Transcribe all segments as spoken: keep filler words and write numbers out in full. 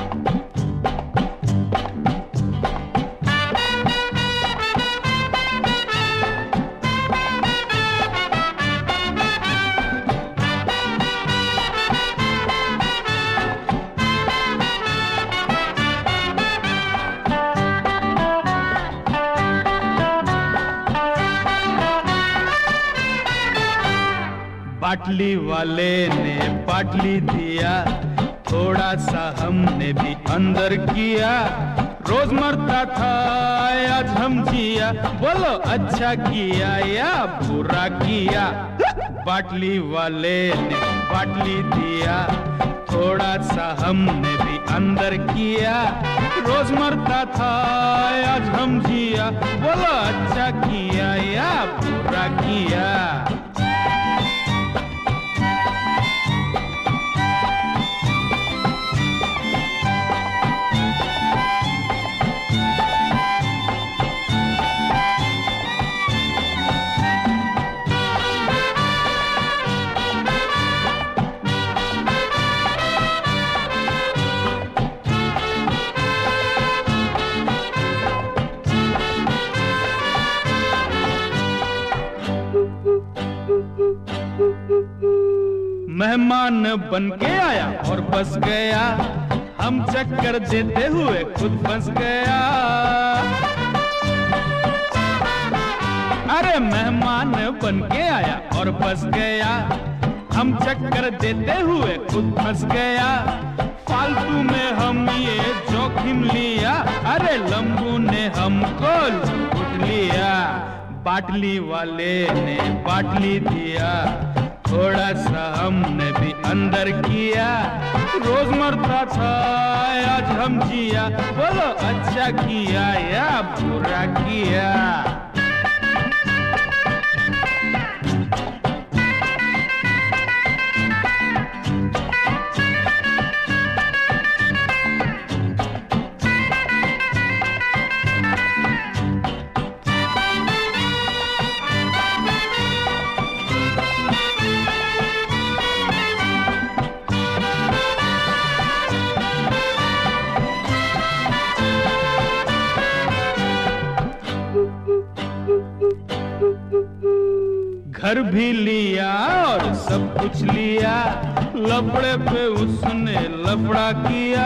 बाटली वाले ने बाटली दिया, थोड़ा सा हमने भी अंदर किया। रोज मरता था आज हम जिया, बोलो अच्छा किया या बुरा किया। बाटली वाले ने बाटली दिया, थोड़ा सा हमने भी अंदर किया। रोज मरता था आज हम जिया, बोलो अच्छा किया या बुरा किया। मेहमान बन के आया और बस गया, हम चक्कर देते हुए खुद फंस गया। अरे मेहमान बन के आया और बस गया, हम चक्कर देते हुए खुद फंस गया। फालतू में हम ये जोखिम लिया, अरे लंबू ने हमको लूट लिया। बाटली वाले ने बाटली दिया, थोड़ा सा हमने भी अंदर किया। रोज मरता था आज हम जिया, बोलो अच्छा किया या बुरा किया। घर भी लिया और सब कुछ लिया, लफड़े पे उसने लफड़ा किया।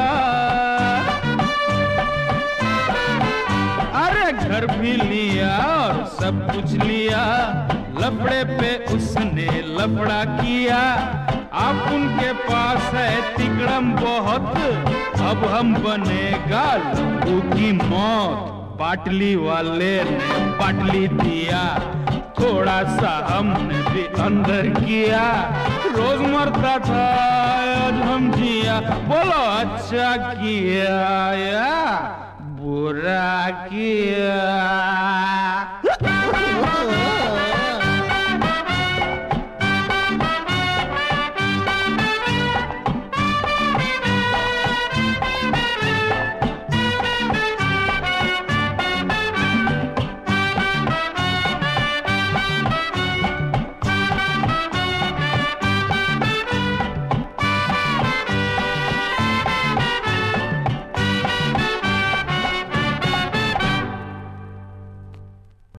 अरे घर भी लिया और सब कुछ लिया, लफड़े पे उसने लफड़ा किया। आप उनके पास है तिकड़म बहुत, अब हम बनेगा लंबू की मौत। बाटली वाले ने बाटली दिया, थोड़ा सा हमने भी अंदर किया। रोज मरता था आज हम जिया, बोलो अच्छा किया या बुरा किया।